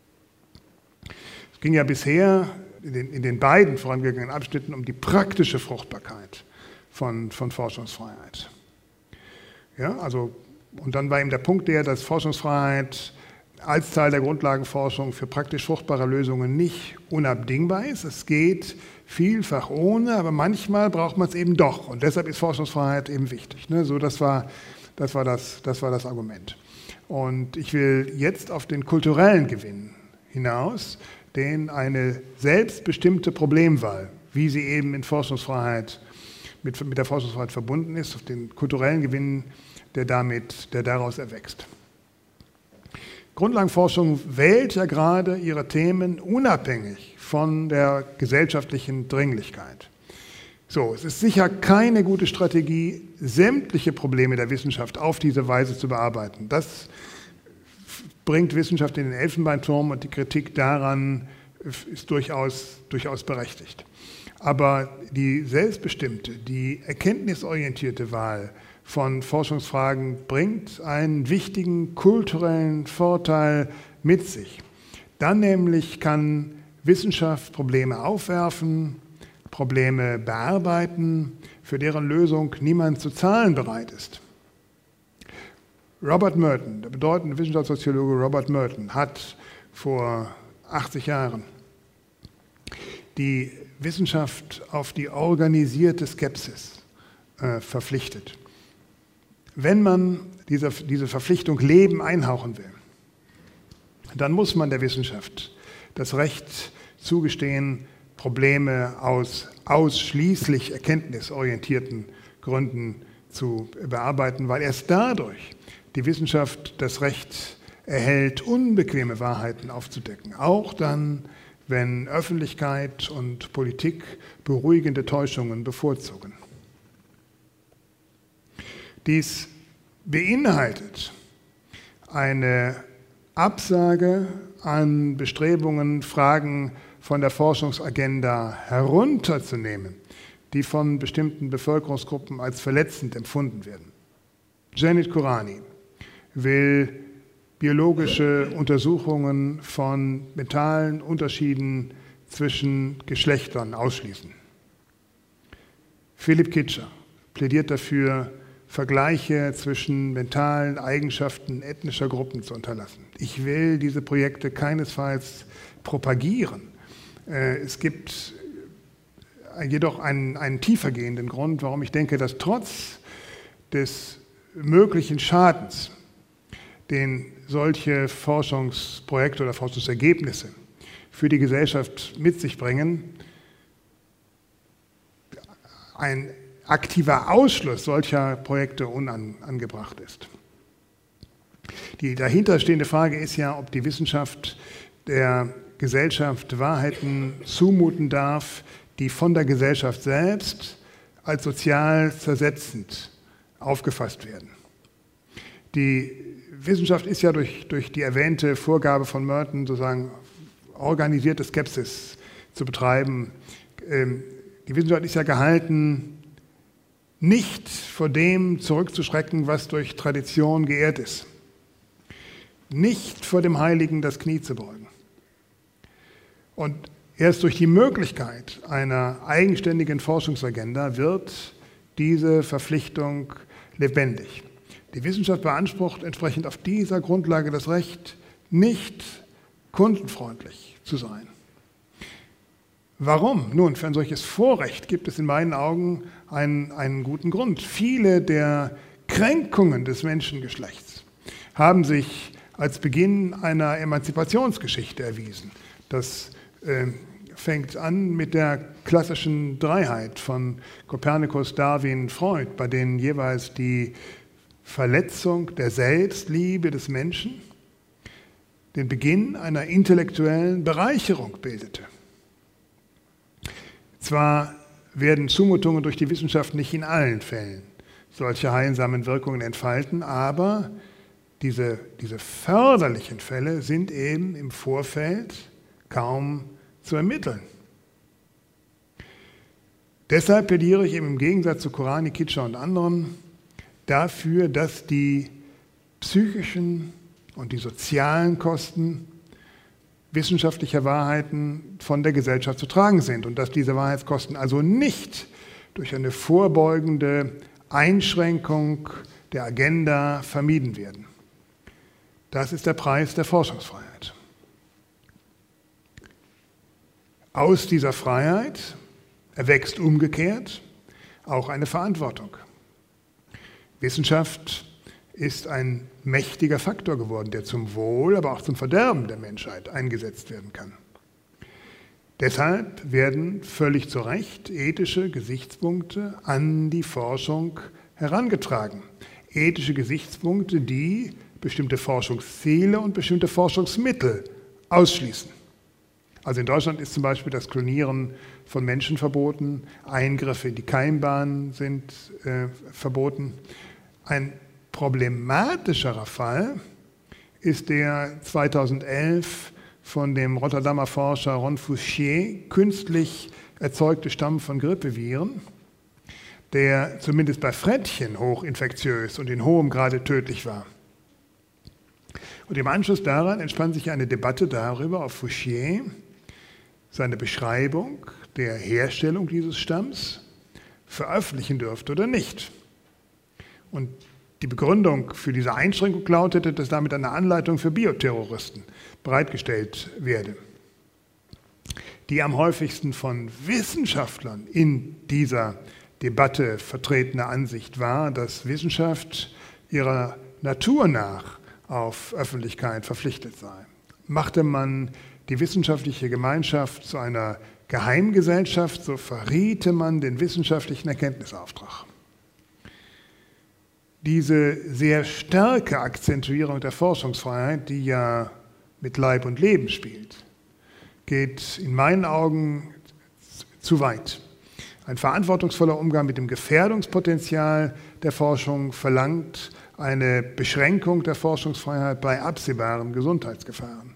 Es ging ja bisher in den, in den beiden vorangegangenen Abschnitten um die praktische Fruchtbarkeit von, von Forschungsfreiheit. Ja, also, und dann war eben der Punkt der, dass Forschungsfreiheit als Teil der Grundlagenforschung für praktisch fruchtbare Lösungen nicht unabdingbar ist. Es geht vielfach ohne, aber manchmal braucht man es eben doch. Und deshalb ist Forschungsfreiheit eben wichtig. Ne? So, das war, das war das, das war das Argument. Und ich will jetzt auf den kulturellen Gewinn hinaus, den eine selbstbestimmte Problemwahl, wie sie eben in Forschungsfreiheit, mit, mit der Forschungsfreiheit verbunden ist, auf den kulturellen Gewinn, der, damit, der daraus erwächst. Grundlagenforschung wählt ja gerade ihre Themen unabhängig von der gesellschaftlichen Dringlichkeit. So, es ist sicher keine gute Strategie, sämtliche Probleme der Wissenschaft auf diese Weise zu bearbeiten. Das bringt Wissenschaft in den Elfenbeinturm und die Kritik daran ist durchaus, durchaus berechtigt. Aber die selbstbestimmte, die erkenntnisorientierte Wahl von Forschungsfragen bringt einen wichtigen kulturellen Vorteil mit sich. Dann nämlich kann Wissenschaft Probleme aufwerfen, Probleme bearbeiten, für deren Lösung niemand zu zahlen bereit ist. Robert Merton, der bedeutende Wissenschaftssoziologe Robert Merton, hat vor achtzig Jahren die Wissenschaft auf die organisierte Skepsis äh, verpflichtet. Wenn man diese, diese Verpflichtung Leben einhauchen will, dann muss man der Wissenschaft das Recht zugestehen, Probleme aus ausschließlich erkenntnisorientierten Gründen zu bearbeiten, weil erst dadurch die Wissenschaft das Recht erhält, unbequeme Wahrheiten aufzudecken. Auch dann, wenn Öffentlichkeit und Politik beruhigende Täuschungen bevorzugen. Dies beinhaltet eine Absage an Bestrebungen, Fragen von der Forschungsagenda herunterzunehmen, die von bestimmten Bevölkerungsgruppen als verletzend empfunden werden. Janet Kurani will biologische Untersuchungen von mentalen Unterschieden zwischen Geschlechtern ausschließen. Philipp Kitscher plädiert dafür, Vergleiche zwischen mentalen Eigenschaften ethnischer Gruppen zu unterlassen. Ich will diese Projekte keinesfalls propagieren. Es gibt jedoch einen, einen tiefergehenden Grund, warum ich denke, dass trotz des möglichen Schadens, den solche Forschungsprojekte oder Forschungsergebnisse für die Gesellschaft mit sich bringen, ein aktiver Ausschluss solcher Projekte unangebracht ist. Die dahinterstehende Frage ist ja, ob die Wissenschaft der Gesellschaft Wahrheiten zumuten darf, die von der Gesellschaft selbst als sozial zersetzend aufgefasst werden. Die Wissenschaft ist ja durch, durch die erwähnte Vorgabe von Merton, sozusagen organisierte Skepsis zu betreiben. Die Wissenschaft ist ja gehalten, nicht vor dem zurückzuschrecken, was durch Tradition geehrt ist. Nicht vor dem Heiligen das Knie zu beugen. Und erst durch die Möglichkeit einer eigenständigen Forschungsagenda wird diese Verpflichtung lebendig. Die Wissenschaft beansprucht entsprechend auf dieser Grundlage das Recht, nicht kundenfreundlich zu sein. Warum? Nun, für ein solches Vorrecht gibt es in meinen Augen einen, einen guten Grund. Viele der Kränkungen des Menschengeschlechts haben sich als Beginn einer Emanzipationsgeschichte erwiesen. Das äh, fängt an mit der klassischen Dreiheit von Kopernikus, Darwin, Freud, bei denen jeweils die Verletzung der Selbstliebe des Menschen den Beginn einer intellektuellen Bereicherung bildete. Zwar werden Zumutungen durch die Wissenschaft nicht in allen Fällen solche heilsamen Wirkungen entfalten, aber diese, diese förderlichen Fälle sind eben im Vorfeld kaum zu ermitteln. Deshalb plädiere ich eben im Gegensatz zu Kurani, Kitscher und anderen dafür, dass die psychischen und die sozialen Kosten wissenschaftlicher Wahrheiten von der Gesellschaft zu tragen sind und dass diese Wahrheitskosten also nicht durch eine vorbeugende Einschränkung der Agenda vermieden werden. Das ist der Preis der Forschungsfreiheit. Aus dieser Freiheit erwächst umgekehrt auch eine Verantwortung. Wissenschaft ist ein mächtiger Faktor geworden, der zum Wohl, aber auch zum Verderben der Menschheit eingesetzt werden kann. Deshalb werden völlig zu Recht ethische Gesichtspunkte an die Forschung herangetragen. Ethische Gesichtspunkte, die bestimmte Forschungsziele und bestimmte Forschungsmittel ausschließen. Also in Deutschland ist zum Beispiel das Klonieren von Menschen verboten, Eingriffe in die Keimbahn sind äh, verboten. Ein problematischerer Fall ist der zweitausendelf von dem Rotterdamer Forscher Ron Fouchier künstlich erzeugte Stamm von Grippeviren, der zumindest bei Frettchen hochinfektiös und in hohem Grade tödlich war. Und im Anschluss daran entspann sich eine Debatte darüber, ob Fouchier seine Beschreibung der Herstellung dieses Stamms veröffentlichen dürfte oder nicht. Und die Begründung für diese Einschränkung lautete, dass damit eine Anleitung für Bioterroristen bereitgestellt werde. die am häufigsten von Wissenschaftlern in dieser Debatte vertretene Ansicht war, dass Wissenschaft ihrer Natur nach auf Öffentlichkeit verpflichtet sei. Machte man die wissenschaftliche Gemeinschaft zu einer Geheimgesellschaft, so verriete man den wissenschaftlichen Erkenntnisauftrag. Diese sehr starke Akzentuierung der Forschungsfreiheit, die ja mit Leib und Leben spielt, geht in meinen Augen zu weit. Ein verantwortungsvoller Umgang mit dem Gefährdungspotenzial der Forschung verlangt eine Beschränkung der Forschungsfreiheit bei absehbaren Gesundheitsgefahren.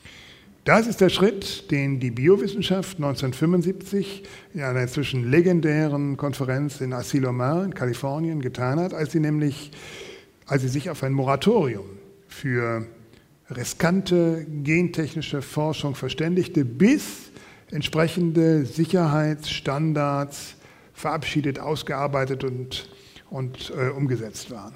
Das ist der Schritt, den die Biowissenschaft neunzehnhundertfünfundsiebzig in einer inzwischen legendären Konferenz in Asilomar in Kalifornien getan hat, als sie nämlich, als sie sich auf ein Moratorium für riskante gentechnische Forschung verständigte, bis entsprechende Sicherheitsstandards verabschiedet, ausgearbeitet und, und äh, umgesetzt waren.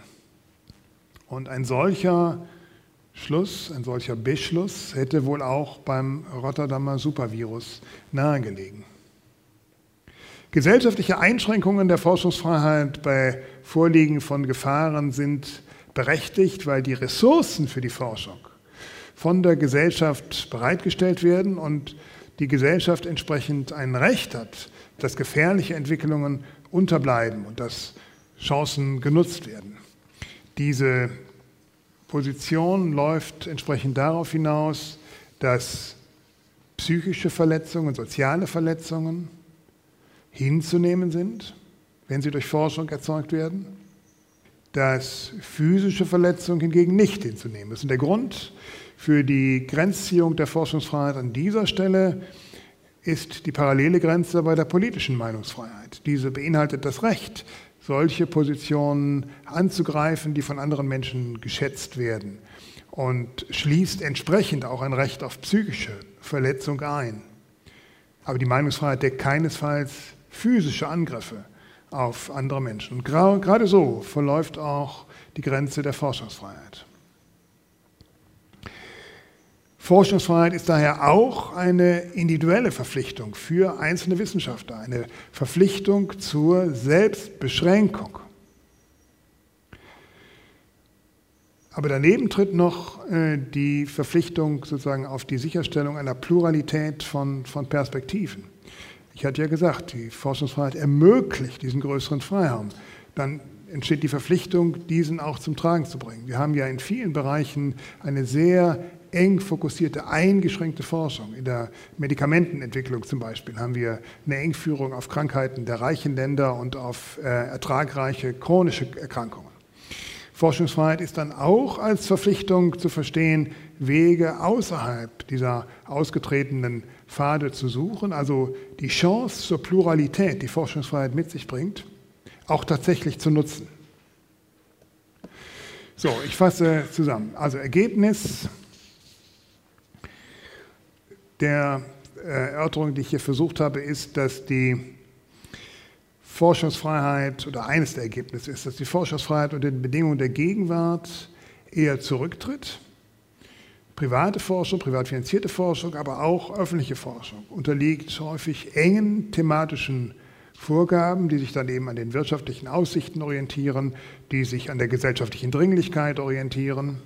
Und ein solcher Schluss, ein solcher Beschluss hätte wohl auch beim Rotterdamer Supervirus nahegelegen. Gesellschaftliche Einschränkungen der Forschungsfreiheit bei Vorliegen von Gefahren sind berechtigt, weil die Ressourcen für die Forschung von der Gesellschaft bereitgestellt werden und die Gesellschaft entsprechend ein Recht hat, dass gefährliche Entwicklungen unterbleiben und dass Chancen genutzt werden. Diese Position läuft entsprechend darauf hinaus, dass psychische Verletzungen, soziale Verletzungen hinzunehmen sind, wenn sie durch Forschung erzeugt werden, dass physische Verletzungen hingegen nicht hinzunehmen ist. Und der Grund für die Grenzziehung der Forschungsfreiheit an dieser Stelle ist die parallele Grenze bei der politischen Meinungsfreiheit. Diese beinhaltet das Recht, solche Positionen anzugreifen, die von anderen Menschen geschätzt werden, und schließt entsprechend auch ein Recht auf psychische Verletzung ein. Aber die Meinungsfreiheit deckt keinesfalls physische Angriffe auf andere Menschen. Und gerade so verläuft auch die Grenze der Forschungsfreiheit. Forschungsfreiheit ist daher auch eine individuelle Verpflichtung für einzelne Wissenschaftler, eine Verpflichtung zur Selbstbeschränkung. Aber daneben tritt noch äh, die Verpflichtung sozusagen auf die Sicherstellung einer Pluralität von, von Perspektiven. Ich hatte ja gesagt, die Forschungsfreiheit ermöglicht diesen größeren Freiraum. Dann entsteht die Verpflichtung, diesen auch zum Tragen zu bringen. Wir haben ja in vielen Bereichen eine sehr eng fokussierte, eingeschränkte Forschung. In der Medikamentenentwicklung zum Beispiel haben wir eine Engführung auf Krankheiten der reichen Länder und auf äh, ertragreiche chronische Erkrankungen. Forschungsfreiheit ist dann auch als Verpflichtung zu verstehen, Wege außerhalb dieser ausgetretenen Pfade zu suchen, also die Chance zur Pluralität, die Forschungsfreiheit mit sich bringt, auch tatsächlich zu nutzen. So, ich fasse zusammen. Also Ergebnis der Erörterung, die ich hier versucht habe, ist, dass die Forschungsfreiheit, oder eines der Ergebnisse ist, dass die Forschungsfreiheit unter den Bedingungen der Gegenwart eher zurücktritt. Private Forschung, privat finanzierte Forschung, aber auch öffentliche Forschung unterliegt häufig engen thematischen Vorgaben, die sich dann eben an den wirtschaftlichen Aussichten orientieren, die sich an der gesellschaftlichen Dringlichkeit orientieren.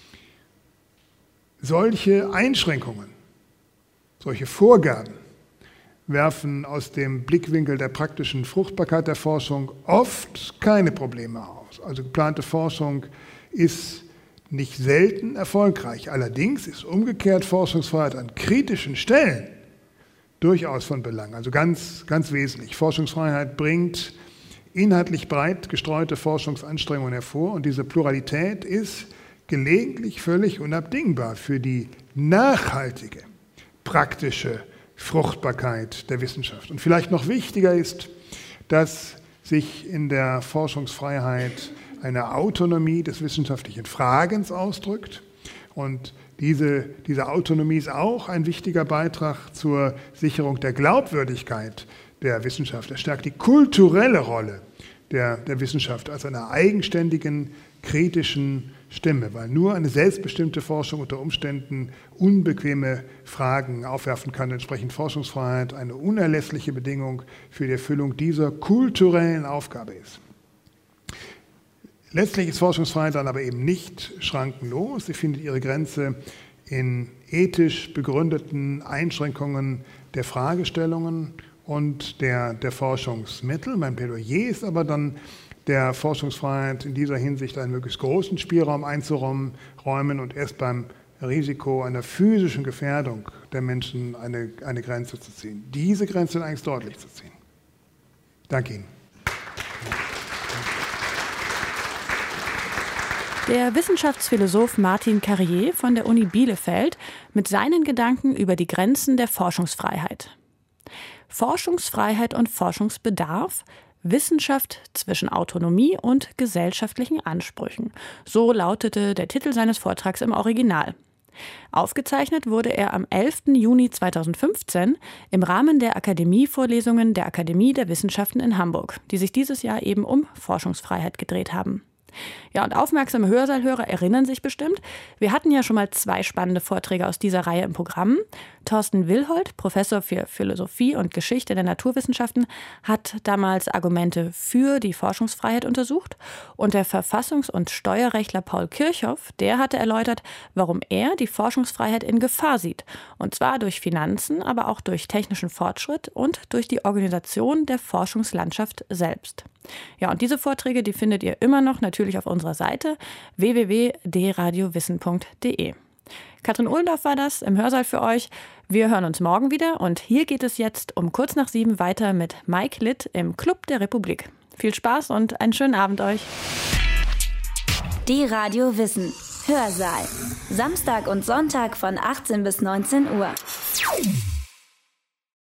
Solche Einschränkungen, solche Vorgaben werfen aus dem Blickwinkel der praktischen Fruchtbarkeit der Forschung oft keine Probleme aus. Also geplante Forschung ist nicht selten erfolgreich. Allerdings ist umgekehrt Forschungsfreiheit an kritischen Stellen durchaus von Belang, also ganz, ganz wesentlich. Forschungsfreiheit bringt inhaltlich breit gestreute Forschungsanstrengungen hervor und diese Pluralität ist gelegentlich völlig unabdingbar für die nachhaltige, praktische Fruchtbarkeit der Wissenschaft. Und vielleicht noch wichtiger ist, dass sich in der Forschungsfreiheit eine Autonomie des wissenschaftlichen Fragens ausdrückt. Und diese, diese Autonomie ist auch ein wichtiger Beitrag zur Sicherung der Glaubwürdigkeit der Wissenschaft. Er stärkt die kulturelle Rolle der, der Wissenschaft als einer eigenständigen, kritischen Stimme, weil nur eine selbstbestimmte Forschung unter Umständen unbequeme Fragen aufwerfen kann. Entsprechend Forschungsfreiheit eine unerlässliche Bedingung für die Erfüllung dieser kulturellen Aufgabe ist. Letztlich ist Forschungsfreiheit dann aber eben nicht schrankenlos. Sie findet ihre Grenze in ethisch begründeten Einschränkungen der Fragestellungen und der, der Forschungsmittel. Mein Plädoyer ist aber dann, der Forschungsfreiheit in dieser Hinsicht einen möglichst großen Spielraum einzuräumen und erst beim Risiko einer physischen Gefährdung der Menschen eine, eine Grenze zu ziehen. Diese Grenze eigentlich deutlich zu ziehen. Danke Ihnen. Der Wissenschaftsphilosoph Martin Carrier von der Uni Bielefeld mit seinen Gedanken über die Grenzen der Forschungsfreiheit. Forschungsfreiheit und Forschungsbedarf, Wissenschaft zwischen Autonomie und gesellschaftlichen Ansprüchen. So lautete der Titel seines Vortrags im Original. Aufgezeichnet wurde er am elften Juni zweitausendfünfzehn im Rahmen der Akademievorlesungen der Akademie der Wissenschaften in Hamburg, die sich dieses Jahr eben um Forschungsfreiheit gedreht haben. Ja, und aufmerksame Hörsaalhörer erinnern sich bestimmt, wir hatten ja schon mal zwei spannende Vorträge aus dieser Reihe im Programm. Thorsten Willhold, Professor für Philosophie und Geschichte der Naturwissenschaften, hat damals Argumente für die Forschungsfreiheit untersucht. Und der Verfassungs- und Steuerrechtler Paul Kirchhoff, der hatte erläutert, warum er die Forschungsfreiheit in Gefahr sieht. Und zwar durch Finanzen, aber auch durch technischen Fortschritt und durch die Organisation der Forschungslandschaft selbst. Ja, und diese Vorträge, die findet ihr immer noch natürlich auf unserer Seite w w w punkt d radio wissen punkt d e. Katrin Ohlendorf war das im Hörsaal für euch. Wir hören uns morgen wieder und hier geht es jetzt um kurz nach sieben weiter mit Mike Litt im Club der Republik. Viel Spaß und einen schönen Abend euch. Die Radio Wissen Hörsaal. Samstag und Sonntag von achtzehn bis neunzehn Uhr.